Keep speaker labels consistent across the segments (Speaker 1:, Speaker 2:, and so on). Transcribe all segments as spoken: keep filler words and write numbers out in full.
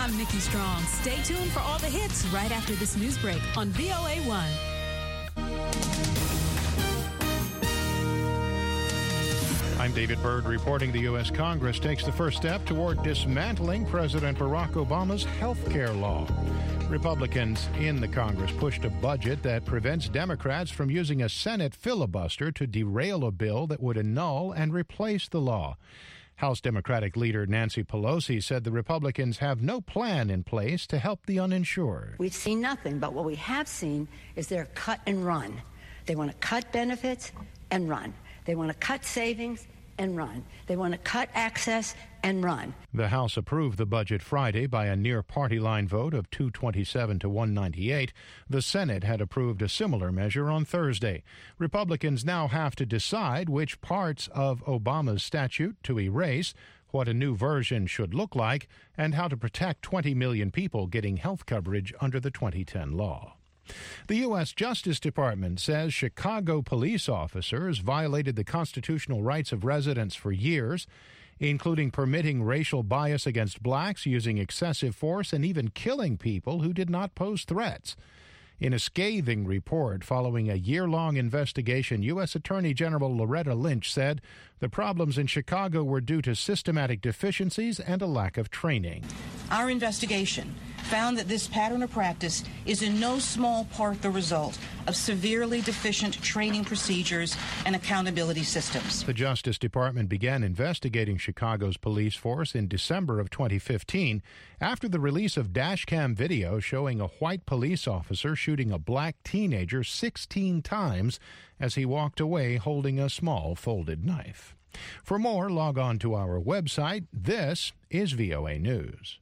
Speaker 1: I'm Nikki Strong. Stay tuned for all the hits right after this news break on V O A one.
Speaker 2: I'm David Byrd reporting the U S Congress takes the first step toward dismantling President Barack Obama's health care law. Republicans in the Congress pushed a budget that prevents Democrats from using a Senate filibuster to derail a bill that would annul and replace the law. House Democratic leader Nancy Pelosi said the Republicans have no plan in place to help the uninsured.
Speaker 3: We've seen nothing, but what we have seen is their cut and run. They want to cut benefits and run. They want to cut savings and run. They want to cut access and run.
Speaker 2: The House approved the budget Friday by a near-party line vote of two twenty-seven to one ninety-eight. The Senate had approved a similar measure on Thursday. Republicans now have to decide which parts of Obama's statute to erase, what a new version should look like, and how to protect twenty million people getting health coverage under the twenty ten law. The U S Justice Department says Chicago police officers violated the constitutional rights of residents for years, including permitting racial bias against blacks, using excessive force, and even killing people who did not pose threats. In a scathing report following a year-long investigation, U S Attorney General Loretta Lynch said the problems in Chicago were due to systematic deficiencies and a lack of training.
Speaker 4: Our investigation found that this pattern of practice is in no small part the result of severely deficient training procedures and accountability systems.
Speaker 2: The Justice Department began investigating Chicago's police force in December of twenty fifteen after the release of dashcam video showing a white police officer shooting a black teenager sixteen times as he walked away holding a small folded knife. For more, log on to our website. This is V O A News.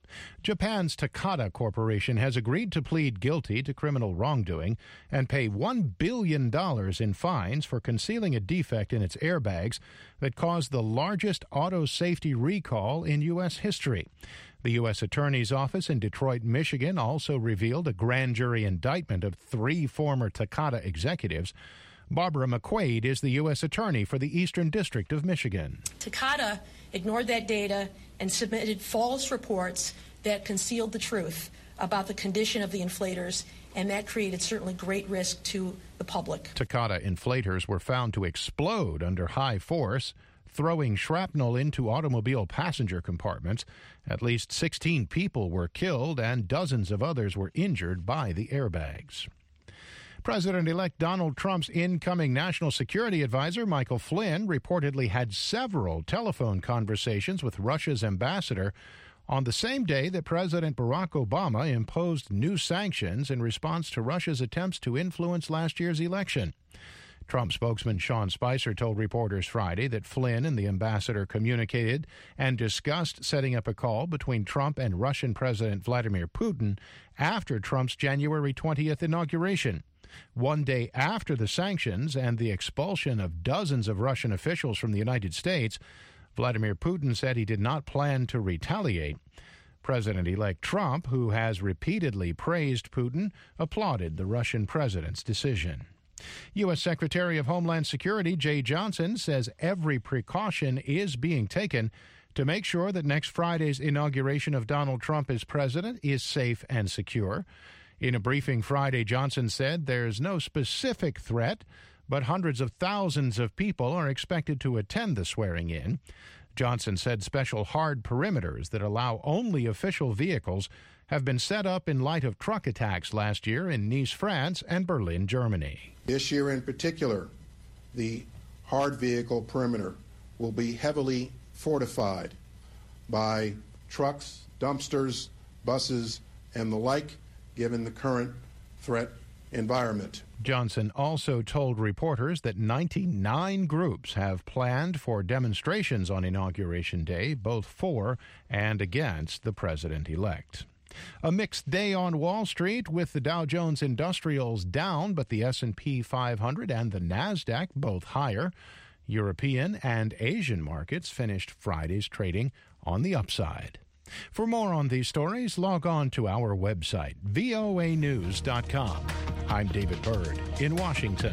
Speaker 2: Japan's Takata Corporation has agreed to plead guilty to criminal wrongdoing and pay one billion dollars in fines for concealing a defect in its airbags that caused the largest auto safety recall in U S history. The U S Attorney's Office in Detroit, Michigan, also revealed a grand jury indictment of three former Takata executives. Barbara McQuaid is the U S Attorney for the Eastern District of Michigan.
Speaker 5: Takata ignored that data and submitted false reports that concealed the truth about the condition of the inflators, and that created certainly great risk to the public.
Speaker 2: Takata inflators were found to explode under high force, throwing shrapnel into automobile passenger compartments. At least sixteen people were killed and dozens of others were injured by the airbags. President-elect Donald Trump's incoming national security advisor, Michael Flynn, reportedly had several telephone conversations with Russia's ambassador on the same day that President Barack Obama imposed new sanctions in response to Russia's attempts to influence last year's election. Trump spokesman Sean Spicer told reporters Friday that Flynn and the ambassador communicated and discussed setting up a call between Trump and Russian President Vladimir Putin after Trump's January twentieth inauguration. One day after the sanctions and the expulsion of dozens of Russian officials from the United States, Vladimir Putin said he did not plan to retaliate. President-elect Trump, who has repeatedly praised Putin, applauded the Russian president's decision. U S Secretary of Homeland Security Jay Johnson says every precaution is being taken to make sure that next Friday's inauguration of Donald Trump as president is safe and secure. In a briefing Friday, Johnson said there's no specific threat, but hundreds of thousands of people are expected to attend the swearing-in. Johnson said special hard perimeters that allow only official vehicles have been set up in light of truck attacks last year in Nice, France, and Berlin, Germany.
Speaker 6: This year in particular, the hard vehicle perimeter will be heavily fortified by trucks, dumpsters, buses, and the like, given the current threat environment.
Speaker 2: Johnson also told reporters that ninety-nine groups have planned for demonstrations on Inauguration Day, both for and against the president-elect. A mixed day on Wall Street, with the Dow Jones Industrials down, but the S and P five hundred and the NASDAQ both higher. European and Asian markets finished Friday's trading on the upside. For more on these stories, log on to our website, V O A news dot com. I'm David Byrd in Washington.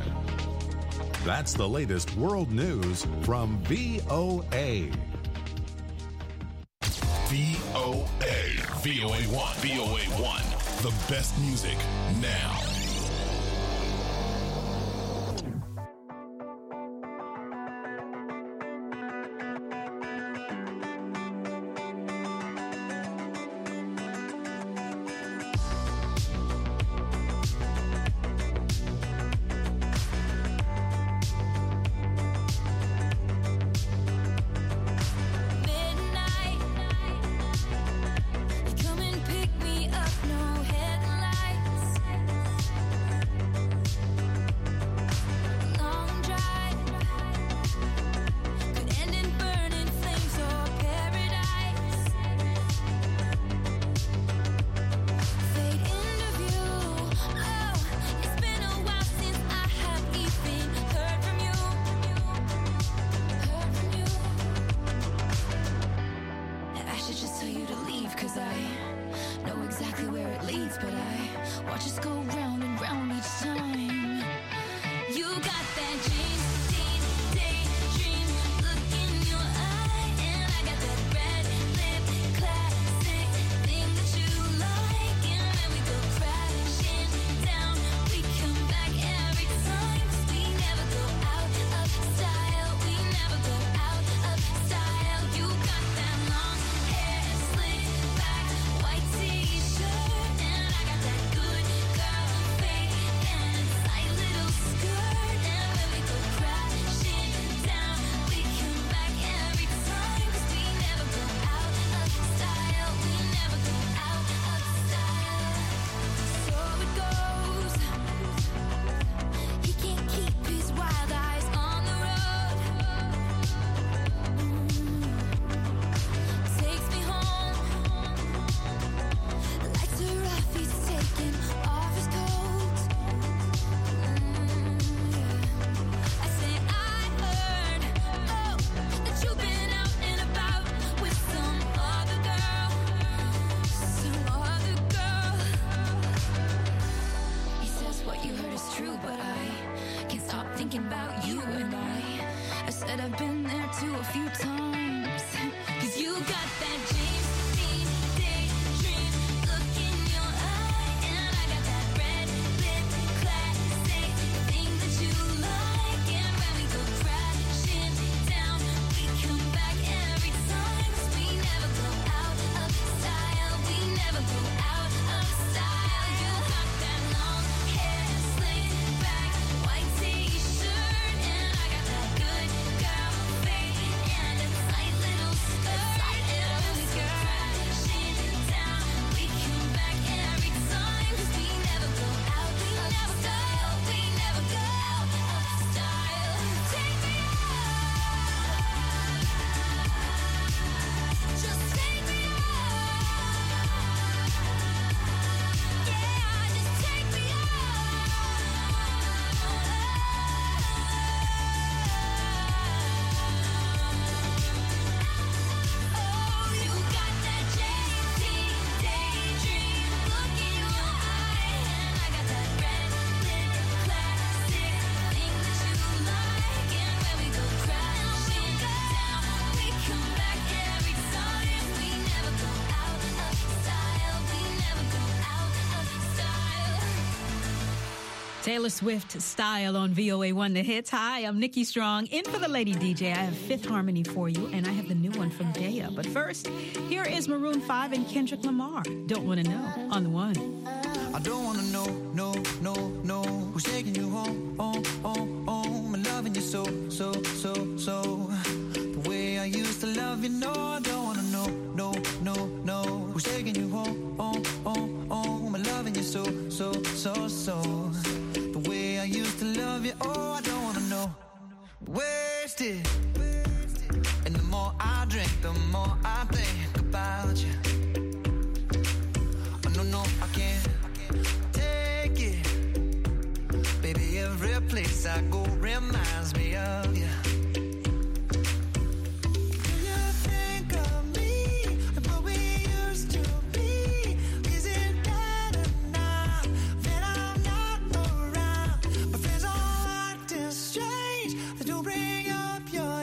Speaker 7: That's the latest world news from V O A.
Speaker 8: V O A. V O A one. V O A one. The best music now.
Speaker 1: Taylor Swift Style on V O A one The Hits. Hi, I'm Nikki Strong, in for the Lady D J. I have Fifth Harmony for you, and I have the new one from Daya. But first, here is Maroon five and Kendrick Lamar. Don't Want to Know on the one.
Speaker 9: I don't want to know, no, no, no, who's taking you home, oh, oh, oh, I'm loving you so, so, so, so, the way I used to love you, no, I don't want to know, no, no, no, who's taking you home, oh, oh, oh, I'm loving you so, so, so, so, the way I used to love you, oh, I don't want to know, wasted, and the more I drink, the more I think about you, oh, no, no, I can't take it, baby, every place I go reminds me of you.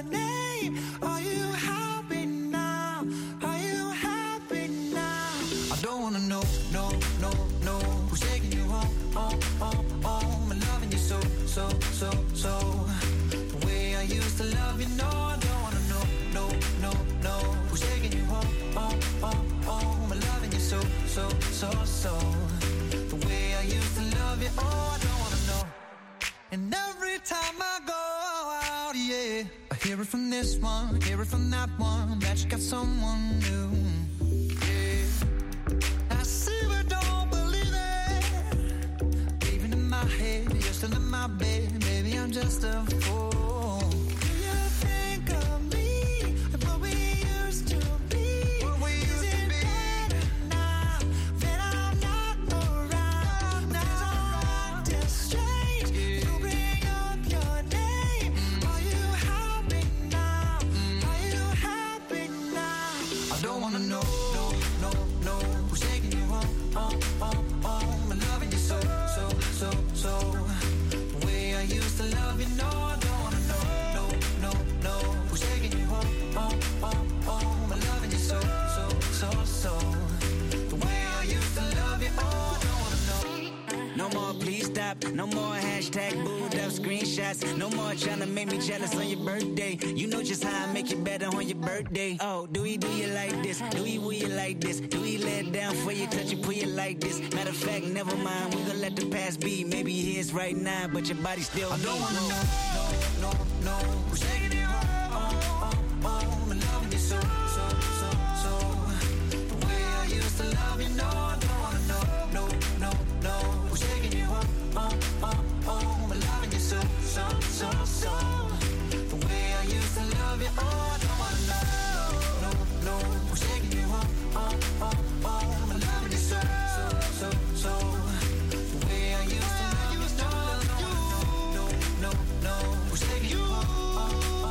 Speaker 9: I I don't wanna know, no, no, no, who's taking you home, home, home, home, and loving you so, so, so, so. The way I used to love you, no, I don't wanna know, no, no, no, who's taking you home, home, home, home, and loving you so, so, so, so. The way I used to love you, oh, I don't wanna know. And every time I go out, yeah, I hear it from this one, hear it from that one, that you got someone new. You're still in my bed, baby, I'm just a fool. Do you think of me, like what we used to be? What we used Is to it be? Better now that I'm not around? Now I'm acting strange, yeah. To bring up your name. Mm. Are you happy now? Mm. Are you happy now? I don't wanna know, no, no, no, who's taking you home, home, home, home, and loving you so, so, so, so. I used to love you, no, I don't wanna know, no, no, no, who's taking you home, home, home, home, I'm loving you so, so, so, so. The way I used to love you, oh, I don't wanna know.
Speaker 10: No more, please stop, no more hashtag booed up screenshots, no more trying to make me jealous on your birthday. You know just how I make you better on your birthday. Oh, do we do you like this? Do we will you like this? Do we let it down for you, touch you, pull you like this? Matter of fact, never mind, we gon' let the past be. Maybe here's right now, but your body still
Speaker 9: I don't
Speaker 10: me.
Speaker 9: wanna know, no, no, no, who's taking you home, home, home, I'm loving you so, so, so, so. The way I used to love you, no, I don't wanna know, no, no, no, who's taking you home, home, home, home, I'm loving you so, so, so, so. The way I used to love you, oh, I don't wanna know, no, no, who's taking you home, home, home, home, I'm loving you so, so, so, so. The way I used to love you, no, no, no, no, no, who's taking you home, home,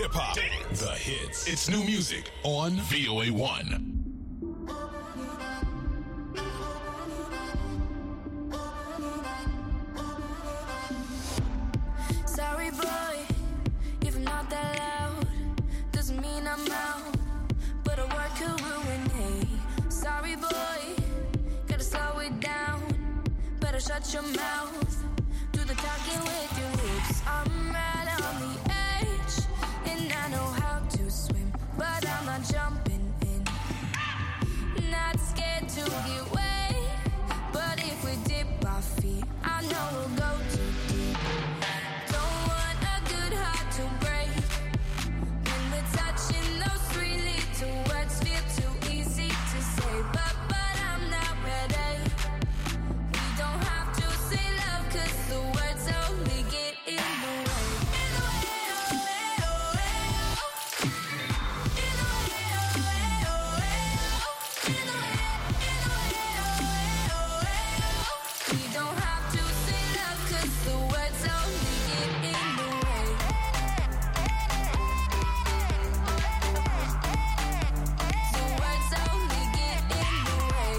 Speaker 8: hip hop, the hits. It's new music on V O A one.
Speaker 11: Sorry, boy, if I'm not that loud, doesn't mean I'm out, but a word could ruin me. Sorry, boy, gotta slow it down, better shut your mouth, do the talking with your lips. I'm right on the edge, and I know how to swim, but I'm not jumping in, not scared to get wet, but if we dip our feet, I know we'll go too deep. Don't want a good heart to break, when we're touching those three little words feel too easy to say, but but I'm not ready. We don't have to say love, cause the words only get in the way. In the way, oh, way, oh, way, oh. In the way, oh, way, oh, way, oh. In the way, in the way, oh, way, oh, way, oh. We don't have to say love, cause the words only get in the way. The words only get in the way.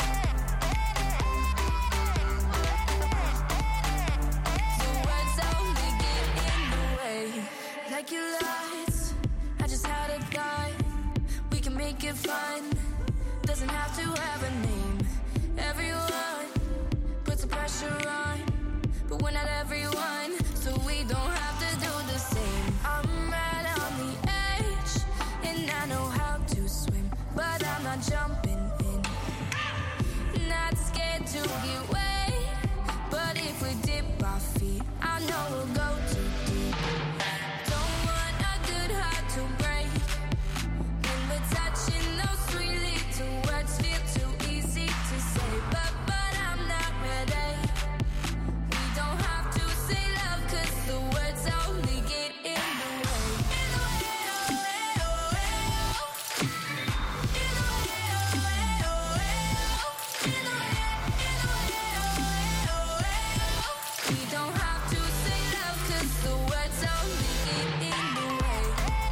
Speaker 11: The words only get in the way. Like your lights, I just had a thought. We can make it fun. Doesn't have to have a name. Everyone puts the pressure on, but we're not everyone, so we don't have to do the same. I'm right on the edge, and I know how to swim, but I'm not jumping in, not scared to get wet, but if we dip our feet, I know we'll go too deep. Don't want a good heart to break, when we're touching those three little words feel too easy to say, but but I'm not ready. We don't have to say love, cause the words only get in the way. In the way, oh, way, oh, way, oh. In the way, oh, way, oh, way, oh. In the way, in the way, oh, way, oh, way, oh. We don't have to say love, cause the words only get in the way.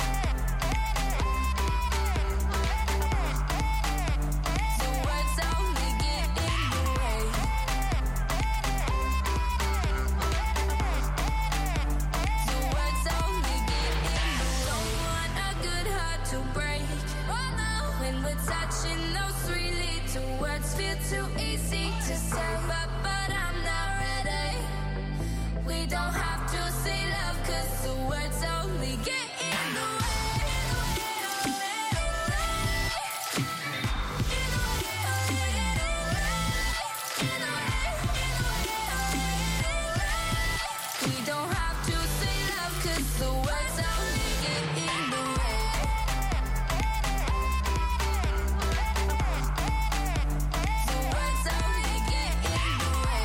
Speaker 11: The words only get in the way. The words only get in the way. Don't want a good heart to break. Oh no, when we're touching those three little words feel too easy to say, but but I'm not ready. We don't have to say love, cause the words only get in the way. In the way, oh, way, oh, way. In the way, oh, way, oh, way. In the way, in the way, oh, way, oh, way. We don't have to say love, cause the words only get in the way. The words only get in the way.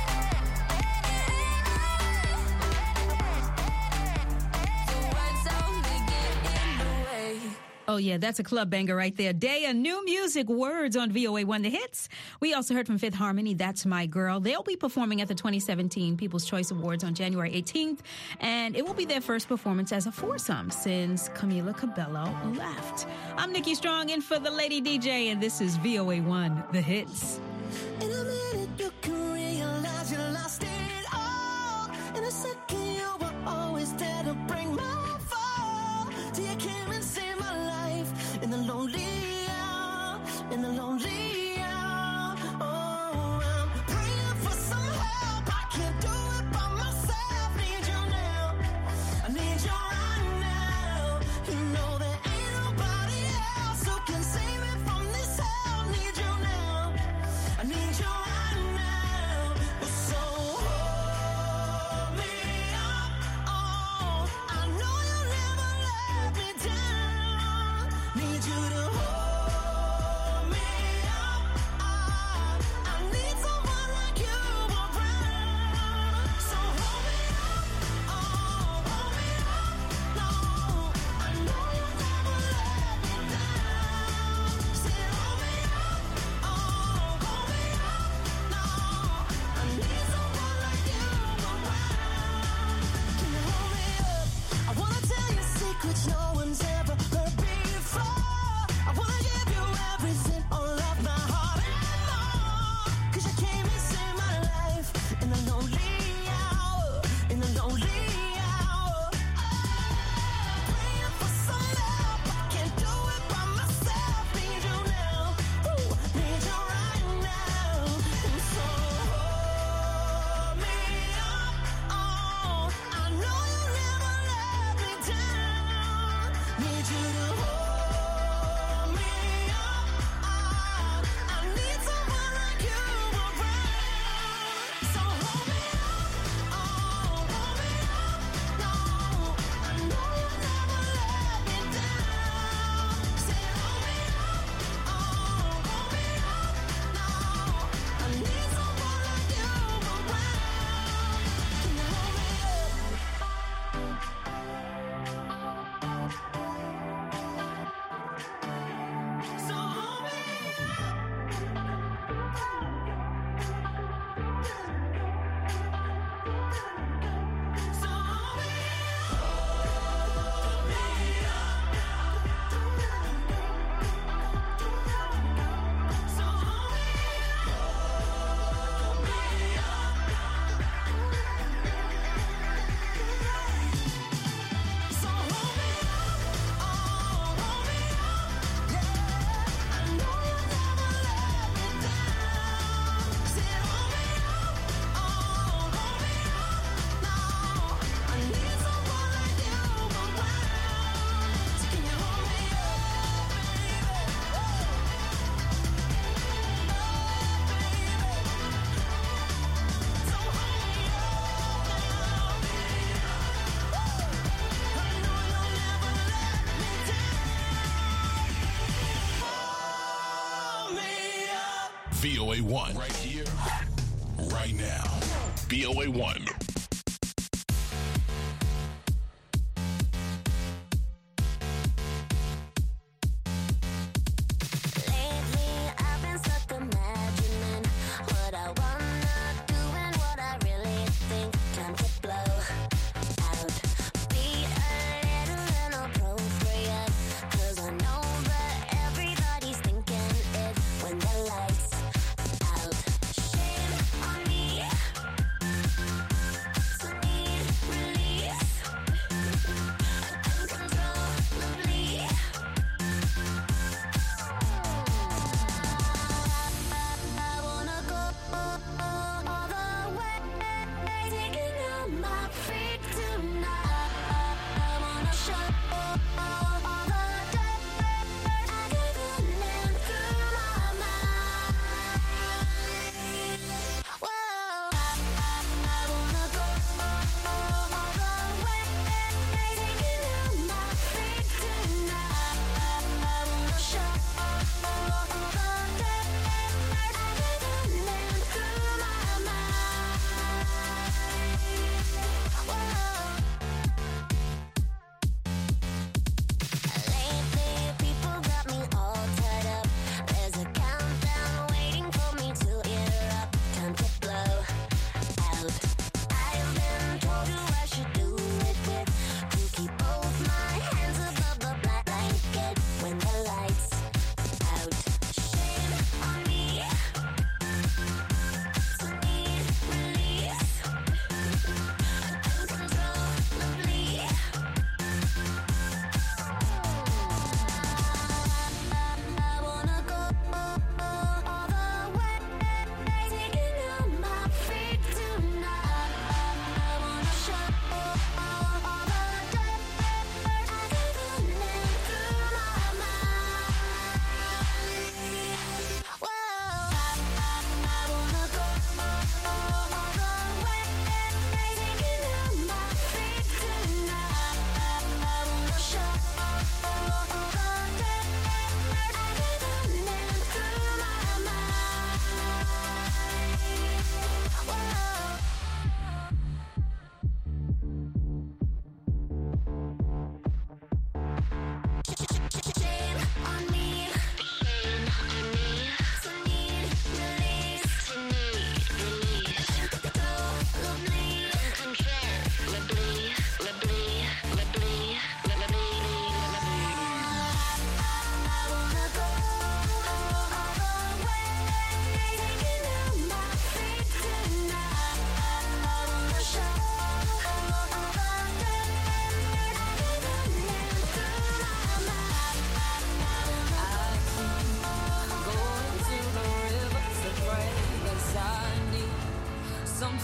Speaker 11: The words only get in the way.
Speaker 1: Oh, yeah, that's a club banger right there. Daya, new music, Words on V O A one, The Hits. We also heard from Fifth Harmony, That's My Girl. They'll be performing at the twenty seventeen People's Choice Awards on January eighteenth, and it will be their first performance as a foursome since Camila Cabello left. I'm Nikki Strong, in for the Lady D J, and this is V O A one, The Hits.
Speaker 9: In a minute you can realize you lost it all. In a second you were always there to bring my fall. Till you came and saved my life in the lonely hour, in the lonely hour. Oh, I'm praying for some help. I can't do it by myself. Need you now. I need you right now. You know there ain't nobody else who can save me from this hell. Need you now. I need you right now. So hold me up. Oh, I know you'll never let me down. Need you to hold represent all of my heart and more. 'Cause you came and saved my life in the lonely hour, in the lonely hour. Praying for some love, I can't do it by myself. Need you now, ooh, need you right now. So hold me up, oh, I know you never let me down. Need you to hold me up, oh, I need someone like you around. So hold me up, oh, hold me up, no, I know you never let me down. Say hold me up, oh, hold me up, no, I need someone like you around. Can you hold me up? So hold me up. So hold me up. So hold So hold me up, oh, hold me up, yeah. I know you never let me down. Say hold me up, oh, hold me up, no, I need someone like you around. So can you hold me up, baby? So hold me up now. I know you'll never let me down. Hold me up.
Speaker 8: V O A one. Right here, right now. V O A one.
Speaker 11: Lately, I've been stuck imagining what I wanna do and what I really think. Time to blow out. Be a little inappropriate, 'cause I know that everybody's thinking it when the lights out. Shame on me.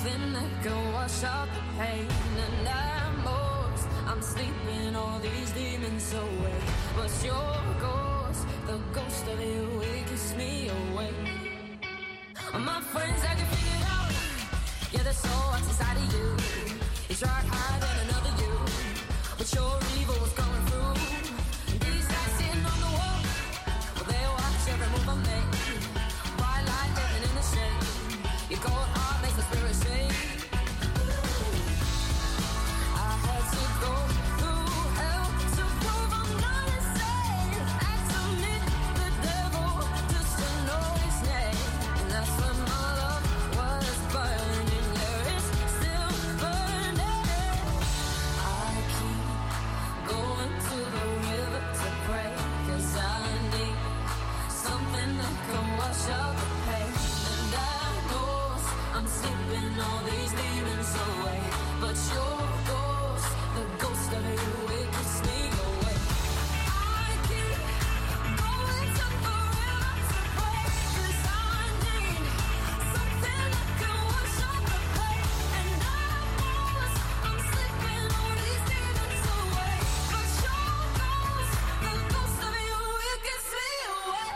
Speaker 11: something that can wash out the pain. And at most, I'm sleeping all these demons away. But your ghost, the ghost of you, it keeps me awake. My friends, I can figure it out. Yeah, there's so much inside of you. You tried hiding another you, but your evil was coming through. These guys sitting on the wall, well, they watch every move I make. Bright light living in the shade. Your cold heart makes the spirit shake. I had to go through hell to prove I'm not insane. I had to meet the devil just to know his name. And that's when my love was burning. There is still burning. I keep going to the river to pray, 'cause I need something that can wash out the pain. And I know I'm sleeping all these demons away, but your ghost, the ghost of you, it keeps me away. I keep going to the river to pray, 'cause I need something that can wash out the pain. And I know I'm sleeping all these demons away, but your ghost, the ghost of you, it keeps me away.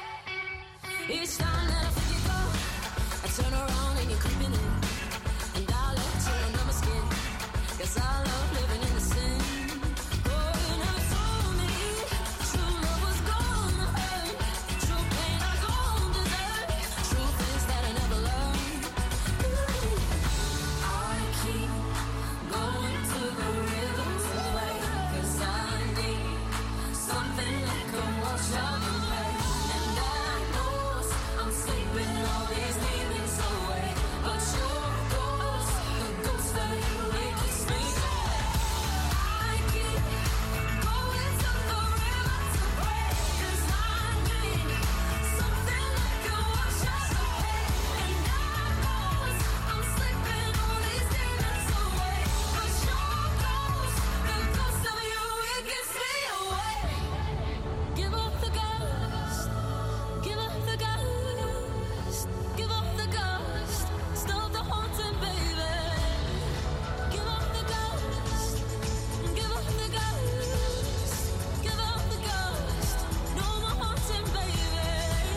Speaker 11: Each time that I think you go, I turn around and you're creeping in, and I let you under my skin, 'cause I love living in the sin. Oh, you never told me true love was gonna hurt, true pain I don't deserve, true things that I never learned. Ooh, I keep going to the river to play, 'cause I need something that can wash out the pain. And I know I'm sleeping all these demons away, but your ghost, the ghost of you, it keeps me away. I keep going to the river to pray, 'cause I need something that can wash out the pain. And I know I'm sleeping all these demons away, but your ghost, the ghost of you, it keeps me away. Give up the ghost, give up the ghost, give up the ghost, stop the haunting, baby. Give up the ghost, give up the ghost, give up the ghost, no more haunting, baby.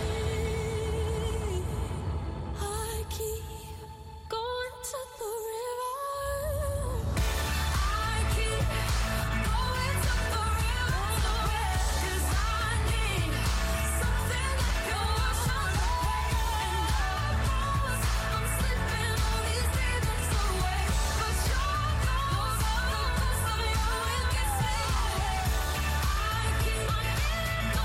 Speaker 11: I keep going to the river. I keep going to the river to pray, 'cause I need something that can wash out the pain. And I know I'm sleeping all these demons away, but your ghost, the ghost of you, it keeps me away. I keep going to the river to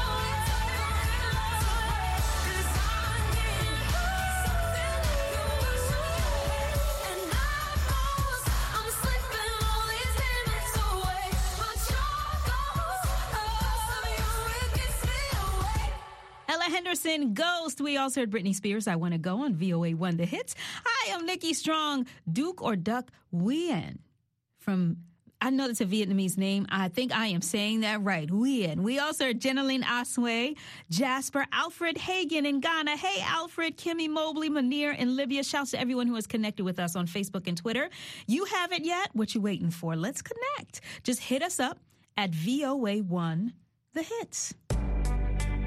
Speaker 11: pray, 'cause I need something that can wash out the pain. And I know I'm sleeping all these demons away, but your ghost, the ghost of you, it keeps me away.
Speaker 1: Ella Henderson, Ghost. We also heard Britney Spears, I Want to Go on V O A one The Hits. Hi, I'm Nikki Strong. Duke or Duck Nguyen from, I know that's a Vietnamese name. I think I am saying that right. Nguyen. We also heard Jeneline Asway, Jasper, Alfred Hagen in Ghana. Hey, Alfred, Kimmy Mobley, Manir in Libya. Shouts to everyone who has connected with us on Facebook and Twitter. You haven't yet? What you waiting for? Let's connect. Just hit us up at V O A one The Hits.